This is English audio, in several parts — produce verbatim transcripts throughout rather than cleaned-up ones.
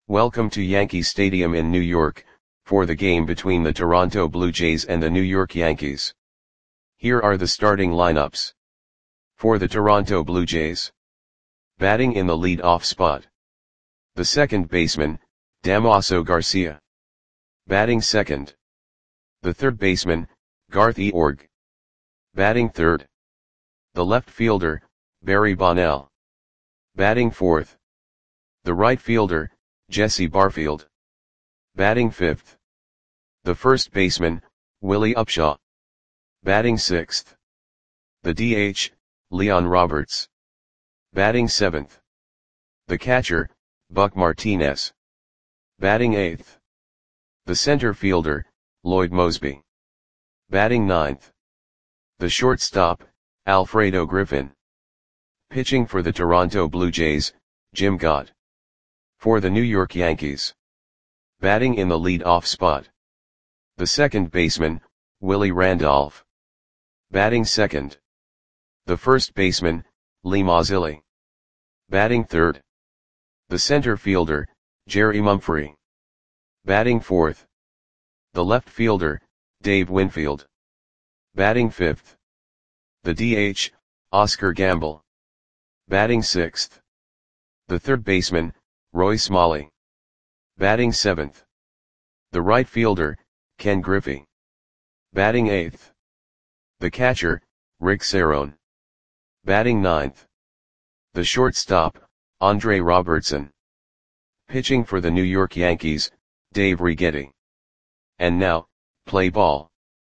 Welcome to Yankee Stadium in New York, for the game between the Toronto Blue Jays and the New York Yankees. Here are the starting lineups. For the Toronto Blue Jays. Batting in the lead-off spot. The second baseman, Damaso Garcia. Batting second. The third baseman, Garth Eorg. Batting third. The left fielder, Barry Bonnell. Batting fourth. The right fielder, Jesse Barfield. Batting fifth. The first baseman, Willie Upshaw. Batting sixth. The D H, Leon Roberts. Batting seventh. The catcher, Buck Martinez. Batting eighth. The center fielder, Lloyd Moseby. Batting ninth. The shortstop, Alfredo Griffin. Pitching for the Toronto Blue Jays, Jim Gott. For the New York Yankees. Batting in the lead-off spot. The second baseman, Willie Randolph. Batting second. The first baseman, Lee Mazzilli. Batting third. The center fielder, Jerry Mumphrey. Batting fourth. The left fielder, Dave Winfield. Batting fifth. The D H, Oscar Gamble. Batting sixth. The third baseman, Roy Smalley. Batting seventh. The right fielder, Ken Griffey. Batting eighth. The catcher, Rick Cerone. Batting ninth. The shortstop, Andre Robertson. Pitching for the New York Yankees, Dave Righetti. And now, play ball.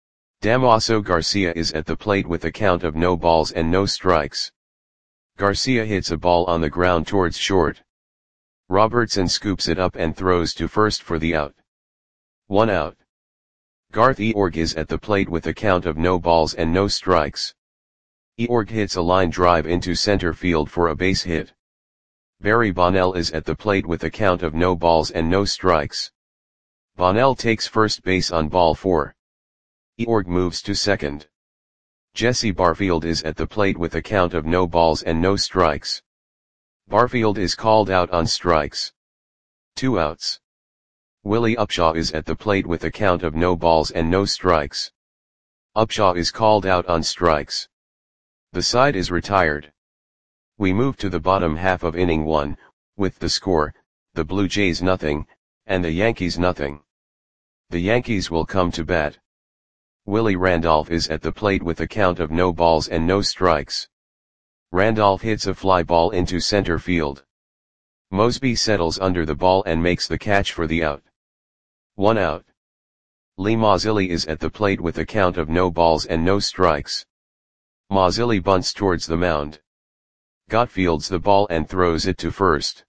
Damaso Garcia is at the plate with a count of no balls and no strikes. Garcia hits a ball on the ground towards short. Robertson scoops it up and throws to first for the out. One out. Garth Eorg is at the plate with a count of no balls and no strikes. Eorg hits a line drive into center field for a base hit. Barry Bonnell is at the plate with a count of no balls and no strikes. Bonnell takes first base on ball four. Eorg moves to second. Jesse Barfield is at the plate with a count of no balls and no strikes. Barfield is called out on strikes. Two outs. Willie Upshaw is at the plate with a count of no balls and no strikes. Upshaw is called out on strikes. The side is retired. We move to the bottom half of inning one, with the score, the Blue Jays nothing, and the Yankees nothing. The Yankees will come to bat. Willie Randolph is at the plate with a count of no balls and no strikes. Randolph hits a fly ball into center field. Moseby settles under the ball and makes the catch for the out. One out. Lee Mazzilli is at the plate with a count of no balls and no strikes. Mazzilli bunts towards the mound. Gott fields the ball and throws it to first.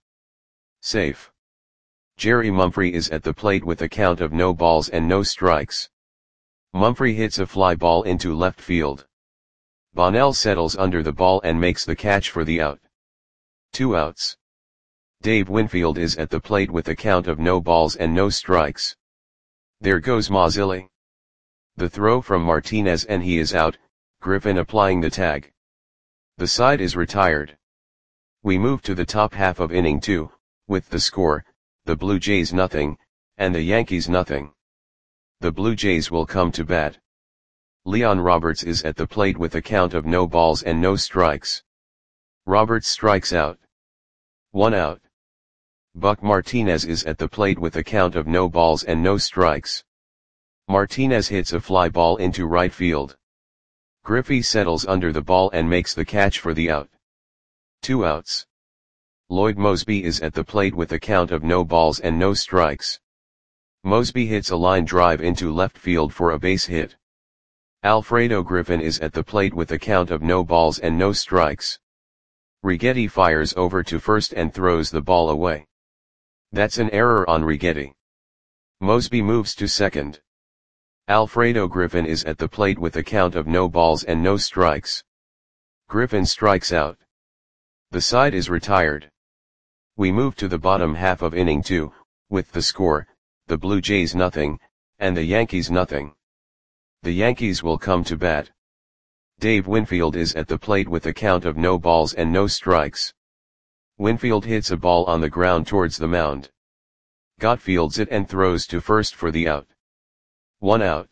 Safe. Jerry Mumphrey is at the plate with a count of no balls and no strikes. Mumphrey hits a fly ball into left field. Bonnell settles under the ball and makes the catch for the out. Two outs. Dave Winfield is at the plate with a count of no balls and no strikes. There goes Mazzilli. The throw from Martinez and he is out, Griffin applying the tag. The side is retired. We move to the top half of inning two, with the score, the Blue Jays nothing, and the Yankees nothing. The Blue Jays will come to bat. Leon Roberts is at the plate with a count of no balls and no strikes. Roberts strikes out. One out. Buck Martinez is at the plate with a count of no balls and no strikes. Martinez hits a fly ball into right field. Griffey settles under the ball and makes the catch for the out. Two outs. Lloyd Moseby is at the plate with a count of no balls and no strikes. Moseby hits a line drive into left field for a base hit. Alfredo Griffin is at the plate with a count of no balls and no strikes. Righetti fires over to first and throws the ball away. That's an error on Righetti. Moseby moves to second. Alfredo Griffin is at the plate with a count of no balls and no strikes. Griffin strikes out. The side is retired. We move to the bottom half of inning two, with the score, the Blue Jays nothing, and the Yankees nothing. The Yankees will come to bat. Dave Winfield is at the plate with a count of no balls and no strikes. Winfield hits a ball on the ground towards the mound. Gott fields it and throws to first for the out. One out.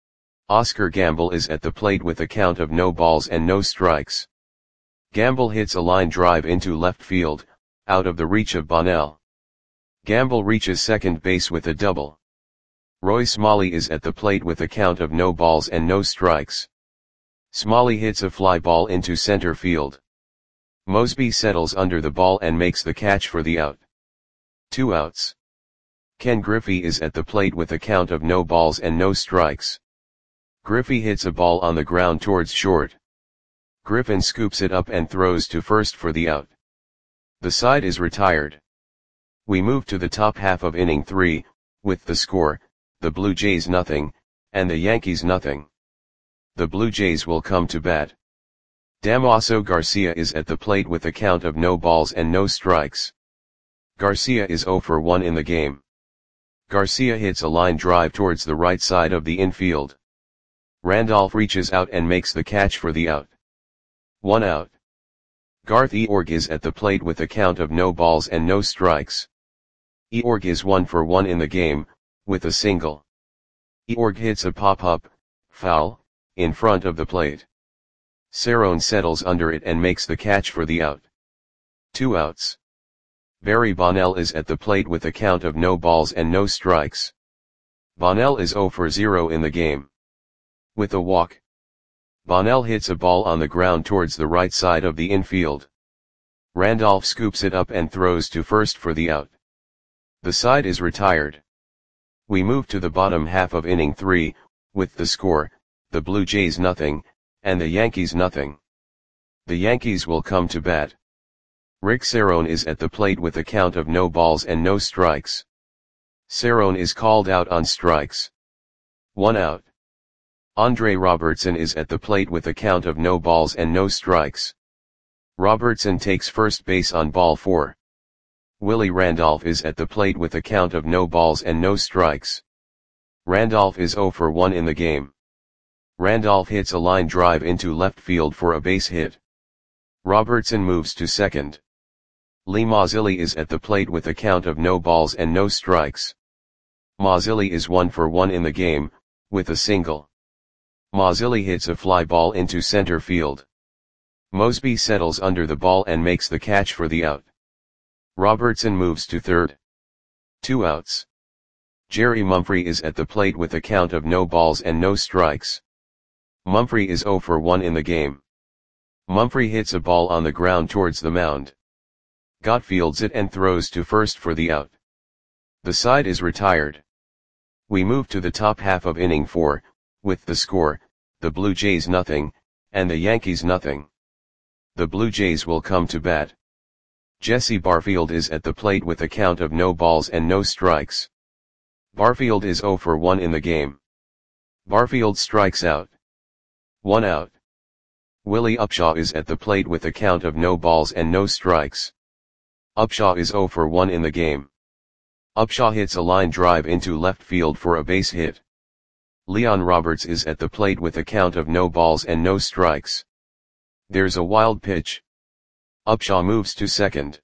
Oscar Gamble is at the plate with a count of no balls and no strikes. Gamble hits a line drive into left field, out of the reach of Bonnell. Gamble reaches second base with a double. Roy Smalley is at the plate with a count of no balls and no strikes. Smalley hits a fly ball into center field. Mosby settles under the ball and makes the catch for the out. Two outs. Ken Griffey is at the plate with a count of no balls and no strikes. Griffey hits a ball on the ground towards short. Griffin scoops it up and throws to first for the out. The side is retired. We move to the top half of inning three, with the score, the Blue Jays nothing, and the Yankees nothing. The Blue Jays will come to bat. Damaso Garcia is at the plate with a count of no balls and no strikes. Garcia is zero for one in the game. Garcia hits a line drive towards the right side of the infield. Randolph reaches out and makes the catch for the out. One out. Garth Eorg is at the plate with a count of no balls and no strikes. Eorg is one for one in the game, with a single. Eorg hits a pop-up, foul, in front of the plate. Cerrone settles under it and makes the catch for the out. Two outs. Barry Bonnell is at the plate with a count of no balls and no strikes. Bonnell is zero for zero in the game. With a walk. Bonnell hits a ball on the ground towards the right side of the infield. Randolph scoops it up and throws to first for the out. The side is retired. We move to the bottom half of inning three, with the score, the Blue Jays nothing, and the Yankees nothing. The Yankees will come to bat. Rick Cerrone is at the plate with a count of no balls and no strikes. Cerrone is called out on strikes. One out. Andre Robertson is at the plate with a count of no balls and no strikes. Robertson takes first base on ball four. Willie Randolph is at the plate with a count of no balls and no strikes. Randolph is zero for one in the game. Randolph hits a line drive into left field for a base hit. Robertson moves to second. Lee Mazzilli is at the plate with a count of no balls and no strikes. Mazzilli is one for one in the game, with a single. Mazzilli hits a fly ball into center field. Mosby settles under the ball and makes the catch for the out. Robertson moves to third. Two outs. Jerry Mumphrey is at the plate with a count of no balls and no strikes. Mumphrey is zero for one in the game. Mumphrey hits a ball on the ground towards the mound. Gott fields it and throws to first for the out. The side is retired. We move to the top half of inning four, with the score, the Blue Jays nothing, and the Yankees nothing. The Blue Jays will come to bat. Jesse Barfield is at the plate with a count of no balls and no strikes. Barfield is zero for one in the game. Barfield strikes out. One out. Willie Upshaw is at the plate with a count of no balls and no strikes. Upshaw is zero for one in the game. Upshaw hits a line drive into left field for a base hit. Leon Roberts is at the plate with a count of no balls and no strikes. There's a wild pitch. Upshaw moves to second.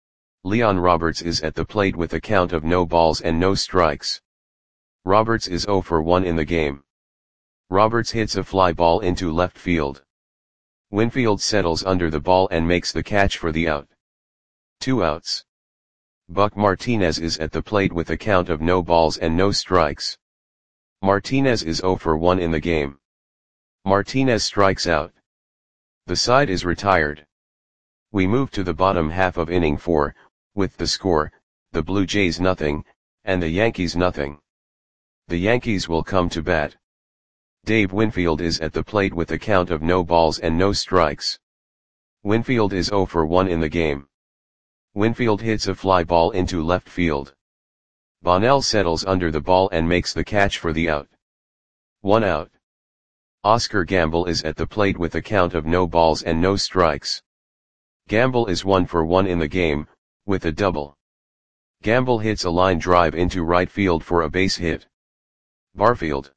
Leon Roberts is at the plate with a count of no balls and no strikes. Roberts is zero for one in the game. Roberts hits a fly ball into left field. Winfield settles under the ball and makes the catch for the out. Two outs. Buck Martinez is at the plate with a count of no balls and no strikes. Martinez is zero for one in the game. Martinez strikes out. The side is retired. We move to the bottom half of inning four, with the score, the Blue Jays nothing, and the Yankees nothing. The Yankees will come to bat. Dave Winfield is at the plate with a count of no balls and no strikes. Winfield is zero for one in the game. Winfield hits a fly ball into left field. Bonnell settles under the ball and makes the catch for the out. One out. Oscar Gamble is at the plate with a count of no balls and no strikes. Gamble is one for one in the game, with a double. Gamble hits a line drive into right field for a base hit. Barfield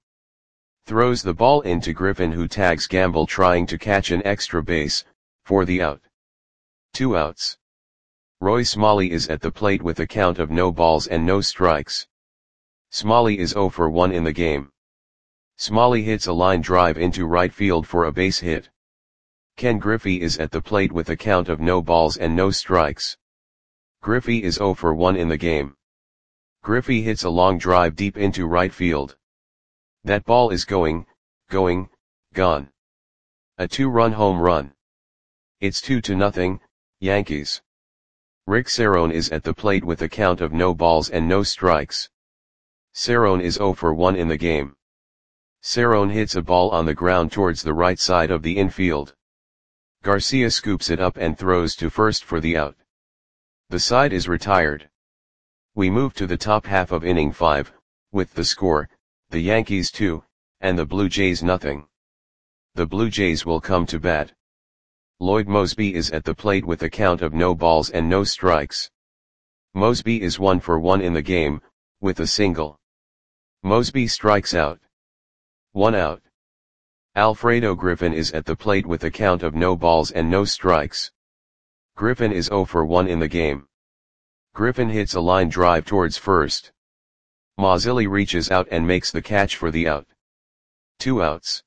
throws the ball into Griffin, who tags Gamble trying to catch an extra base, for the out. Two outs. Roy Smalley is at the plate with a count of no balls and no strikes. Smalley is zero for one in the game. Smalley hits a line drive into right field for a base hit. Ken Griffey is at the plate with a count of no balls and no strikes. Griffey is zero for one in the game. Griffey hits a long drive deep into right field. That ball is going, going, gone. A two-run home run. It's two to nothing, Yankees. Rick Cerrone is at the plate with a count of no balls and no strikes. Cerrone is zero for one in the game. Cerrone hits a ball on the ground towards the right side of the infield. Garcia scoops it up and throws to first for the out. The side is retired. We move to the top half of inning five, with the score, the Yankees two, and the Blue Jays nothing. The Blue Jays will come to bat. Lloyd Moseby is at the plate with a count of no balls and no strikes. Moseby is one for one in the game, with a single. Moseby strikes out. One out. Alfredo Griffin is at the plate with a count of no balls and no strikes. Griffin is zero for one in the game. Griffin hits a line drive towards first. Mazzilli reaches out and makes the catch for the out. Two outs.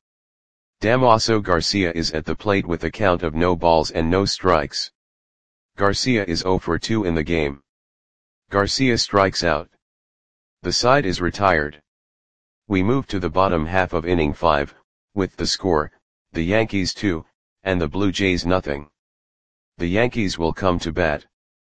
Damaso Garcia is at the plate with a count of no balls and no strikes. Garcia is zero for two in the game. Garcia strikes out. The side is retired. We move to the bottom half of inning five, with the score, the Yankees two, and the Blue Jays nothing. The Yankees will come to bat.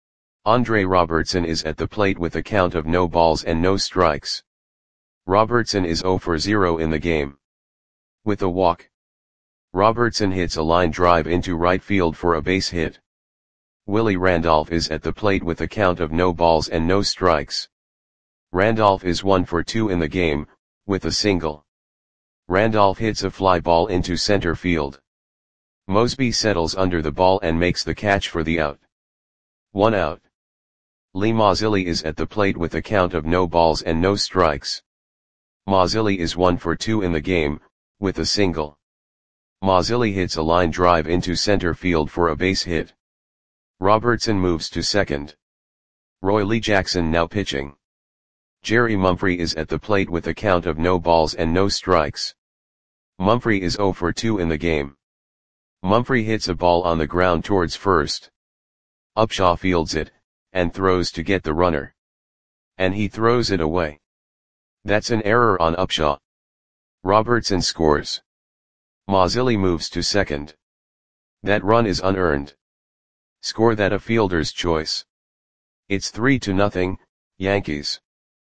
Andre Robertson is at the plate with a count of no balls and no strikes. Robertson is zero for zero in the game. With a walk. Robertson hits a line drive into right field for a base hit. Willie Randolph is at the plate with a count of no balls and no strikes. Randolph is one for two in the game, with a single. Randolph hits a fly ball into center field. Moseby settles under the ball and makes the catch for the out. One out. Lee Mazzilli is at the plate with a count of no balls and no strikes. Mazzilli is one for two in the game, with a single. Mazzilli hits a line drive into center field for a base hit. Robertson moves to second. Roy Lee Jackson now pitching. Jerry Mumphrey is at the plate with a count of no balls and no strikes. Mumphrey is zero for two in the game. Mumphrey hits a ball on the ground towards first. Upshaw fields it, and throws to get the runner. And he throws it away. That's an error on Upshaw. Robertson scores. Mazzilli moves to second. That run is unearned. Score that a fielder's choice. It's three to nothing, Yankees.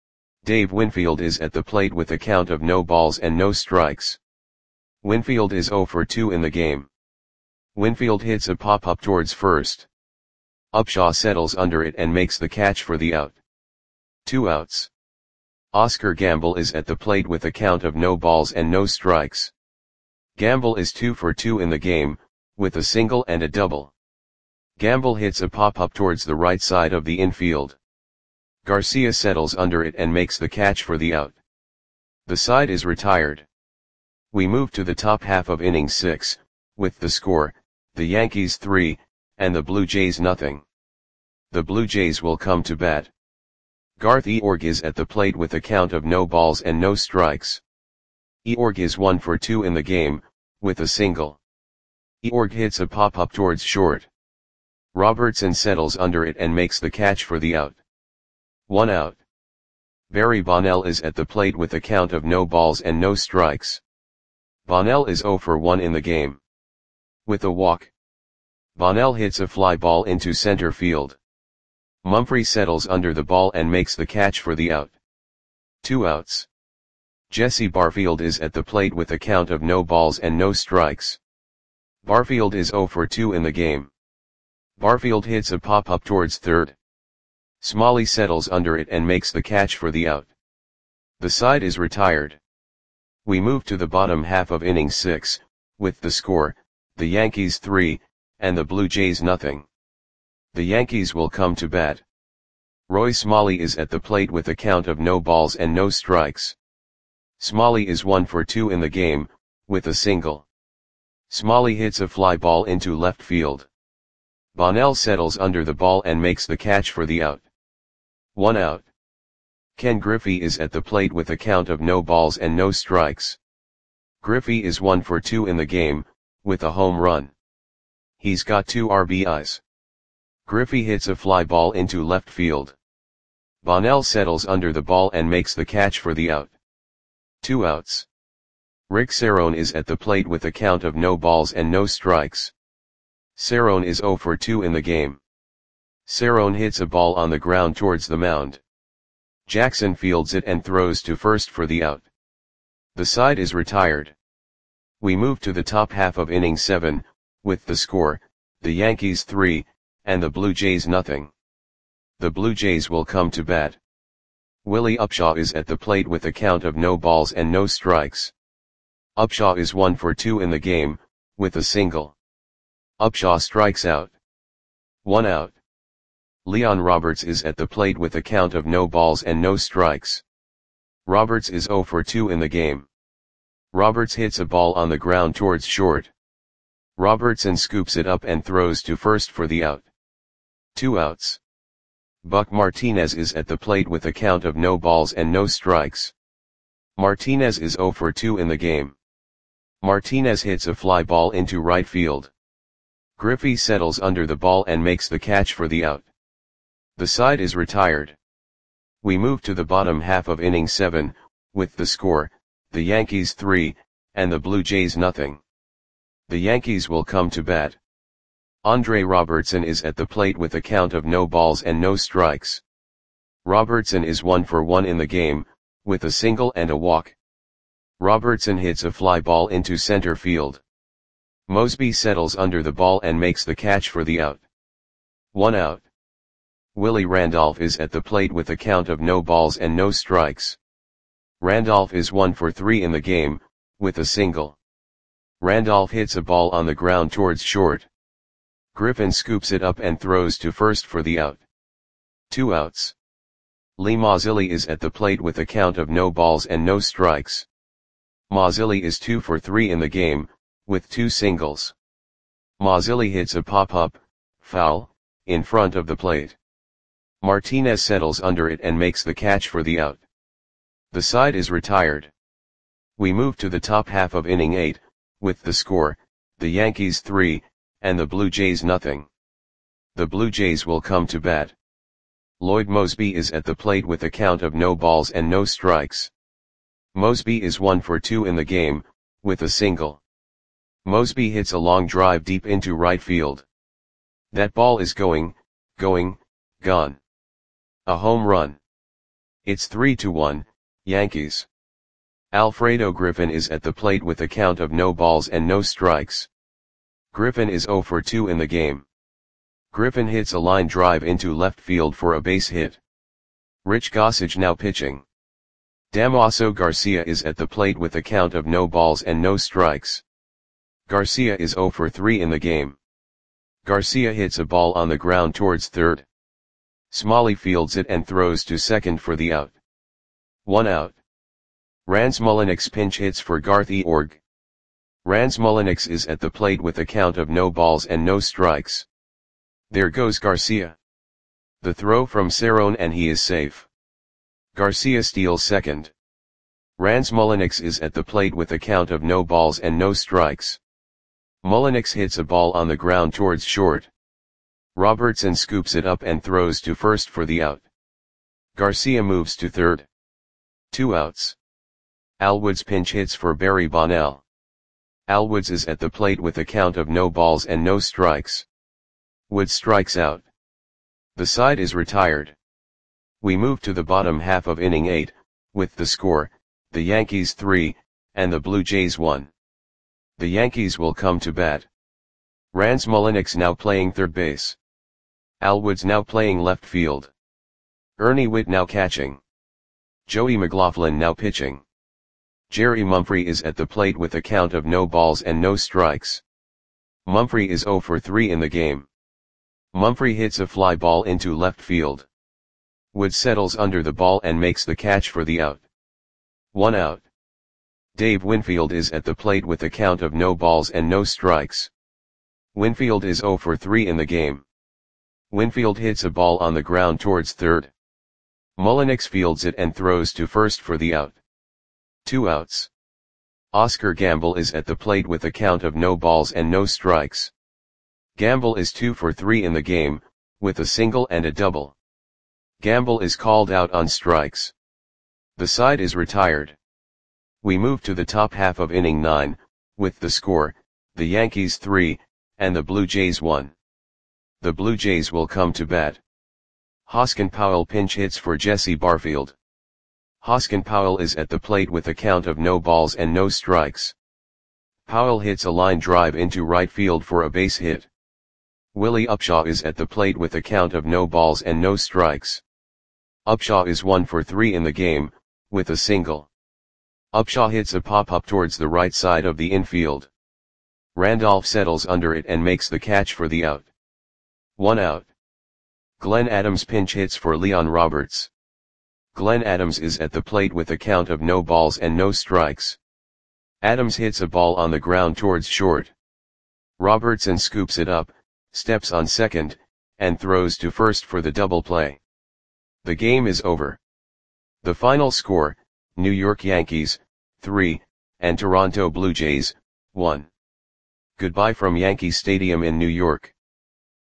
Dave Winfield is at the plate with a count of no balls and no strikes. Winfield is zero for two in the game. Winfield hits a pop-up towards first. Upshaw settles under it and makes the catch for the out. Two outs. Oscar Gamble is at the plate with a count of no balls and no strikes. Gamble is two for two in the game, with a single and a double. Gamble hits a pop-up towards the right side of the infield. Garcia settles under it and makes the catch for the out. The side is retired. We move to the top half of inning six, with the score, the Yankees three, and the Blue Jays nothing. The Blue Jays will come to bat. Garth Eorg is at the plate with a count of no balls and no strikes. Eorg is one for two in the game, with a single. Eorg hits a pop-up towards short. Robertson settles under it and makes the catch for the out. One out. Barry Bonnell is at the plate with a count of no balls and no strikes. Bonnell is zero for one in the game. With a walk. Bonnell hits a fly ball into center field. Mumphrey settles under the ball and makes the catch for the out. Two outs. Jesse Barfield is at the plate with a count of no balls and no strikes. Barfield is zero for two in the game. Barfield hits a pop-up towards third. Smalley settles under it and makes the catch for the out. The side is retired. We move to the bottom half of inning six, with the score, the Yankees three, and the Blue Jays nothing. The Yankees will come to bat. Roy Smalley is at the plate with a count of no balls and no strikes. Smalley is one for two in the game, with a single. Smalley hits a fly ball into left field. Bonnell settles under the ball and makes the catch for the out. One out. Ken Griffey is at the plate with a count of no balls and no strikes. Griffey is one for two in the game, with a home run. He's got two R B Is. Griffey hits a fly ball into left field. Bonnell settles under the ball and makes the catch for the out. Two outs. Rick Cerrone is at the plate with a count of no balls and no strikes. Cerrone is zero for two in the game. Cerrone hits a ball on the ground towards the mound. Jackson fields it and throws to first for the out. The side is retired. We move to the top half of inning seven, with the score, the Yankees three, and the Blue Jays nothing. The Blue Jays will come to bat. Willie Upshaw is at the plate with a count of no balls and no strikes. Upshaw is one for two in the game, with a single. Upshaw strikes out. One out. Leon Roberts is at the plate with a count of no balls and no strikes. Roberts is zero for two in the game. Roberts hits a ball on the ground towards short. Robertson scoops it up and throws to first for the out. Two outs. Buck Martinez is at the plate with a count of no balls and no strikes. Martinez is zero for two in the game. Martinez hits a fly ball into right field. Griffey settles under the ball and makes the catch for the out. The side is retired. We move to the bottom half of inning seven, with the score, the Yankees three, and the Blue Jays nothing. The Yankees will come to bat. Andre Robertson is at the plate with a count of no balls and no strikes. Robertson is one for one in the game, with a single and a walk. Robertson hits a fly ball into center field. Mosby settles under the ball and makes the catch for the out. One out. Willie Randolph is at the plate with a count of no balls and no strikes. Randolph is one for three in the game, with a single. Randolph hits a ball on the ground towards short. Griffin scoops it up and throws to first for the out. Two outs. Lee Mazzilli is at the plate with a count of no balls and no strikes. Mazzilli is two for three in the game, with two singles. Mazzilli hits a pop-up, foul, in front of the plate. Martinez settles under it and makes the catch for the out. The side is retired. We move to the top half of inning eight, with the score, the Yankees three, and the Blue Jays nothing. The Blue Jays will come to bat. Lloyd Mosby is at the plate with a count of no balls and no strikes. Mosby is one for two in the game, with a single. Mosby hits a long drive deep into right field. That ball is going, going, gone. A home run. It's three to one, Yankees. Alfredo Griffin is at the plate with a count of no balls and no strikes. Griffin is zero for two in the game. Griffin hits a line drive into left field for a base hit. Rich Gossage now pitching. Damaso Garcia is at the plate with a count of no balls and no strikes. Garcia is zero for three in the game. Garcia hits a ball on the ground towards third. Smalley fields it and throws to second for the out. One out. Rans Mulliniks pinch hits for Garth Eorg. Rans Mulliniks is at the plate with a count of no balls and no strikes. There goes Garcia. The throw from Cerrone and he is safe. Garcia steals second. Rans Mulliniks is at the plate with a count of no balls and no strikes. Mulliniks hits a ball on the ground towards short. Robertson scoops it up and throws to first for the out. Garcia moves to third. Two outs. Al Woods pinch hits for Barry Bonnell. Al Woods is at the plate with a count of no balls and no strikes. Woods strikes out. The side is retired. We move to the bottom half of inning eight, with the score, the Yankees three, and the Blue Jays one. The Yankees will come to bat. Rans Mulliniks now playing third base. Al Woods now playing left field. Ernie Whitt now catching. Joey McLaughlin now pitching. Jerry Mumphrey is at the plate with a count of no balls and no strikes. Mumphrey is zero for three in the game. Mumphrey hits a fly ball into left field. Woods settles under the ball and makes the catch for the out. One out. Dave Winfield is at the plate with a count of no balls and no strikes. Winfield is zero for three in the game. Winfield hits a ball on the ground towards third. Mullenix fields it and throws to first for the out. Two outs. Oscar Gamble is at the plate with a count of no balls and no strikes. Gamble is two for three in the game, with a single and a double. Gamble is called out on strikes. The side is retired. We move to the top half of inning nine, with the score, the Yankees three, and the Blue Jays one. The Blue Jays will come to bat. Hoskin Powell pinch hits for Jesse Barfield. Hoskin Powell is at the plate with a count of no balls and no strikes. Powell hits a line drive into right field for a base hit. Willie Upshaw is at the plate with a count of no balls and no strikes. Upshaw is one for three in the game, with a single. Upshaw hits a pop-up towards the right side of the infield. Randolph settles under it and makes the catch for the out. One out. Glenn Adams pinch hits for Leon Roberts. Glenn Adams is at the plate with a count of no balls and no strikes. Adams hits a ball on the ground towards short. Robertson scoops it up, steps on second, and throws to first for the double play. The game is over. The final score, New York Yankees, three, and Toronto Blue Jays, one. Goodbye from Yankee Stadium in New York.